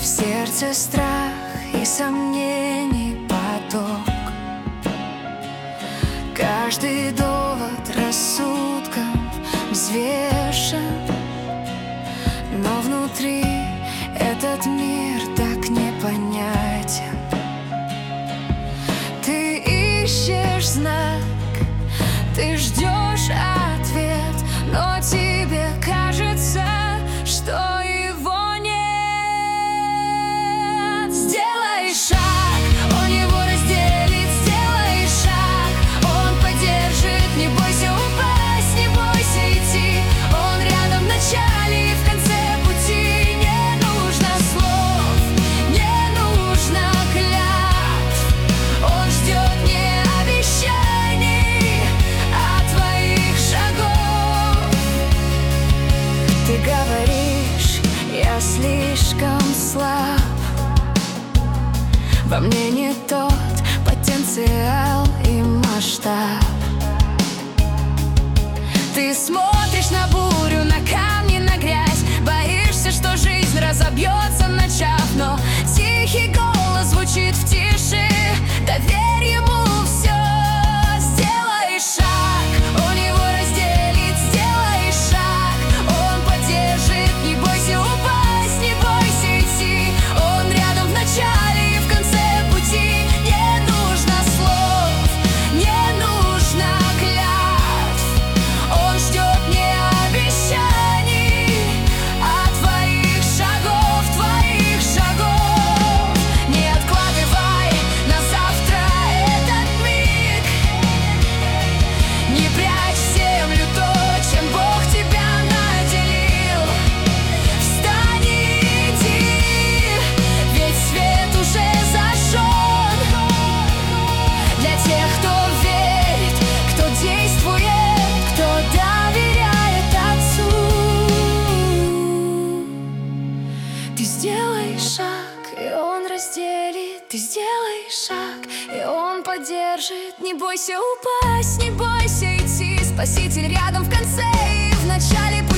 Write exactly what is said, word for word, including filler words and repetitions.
В сердце страх и сомнений поток. Каждый довод рассудком взвешен, но внутри этот мир так непонятен. Ты ищешь знак, ты ждешь ответ, но тебе кажется, что его нет. Сделай шаг, он его разделит. Сделай шаг, он поддержит. Не бойся упасть, не бойся идти. Он рядом в начале и в конце пути. Не нужно слов, не нужно клятв. Он ждет не обещаний, а твоих шагов. Ты говоришь, я слишком слаб, во мне не тот потенциал и масштаб. Ты смотришь на бурю, на камни, на грязь. Боишься, что жизнь разобьется, начав. Но тихий голос звучит в тиши. Доверь ему все. Сделай шаг, он его разделит. Сделай шаг, он поддержит. Не бойся упасть, не бойся идти. Он рядом в начале и в конце пути. Не нужно слов, не нужно клятв. Он ждет не обещаний, а твоих шагов, твоих шагов. Не откладывай на завтра этот миг. Не прячь в землю то, чем Бог тебя наделил. Встань и иди, ведь свет уже зажжен. Для тех, кто верит, кто действует, кто доверяет Отцу. Ты сделай шаг, и Он разделит. Ты сделай шаг, и Он поддержит. Не бойся упасть, не бойся идти. Спаситель рядом в конце и в начале пути.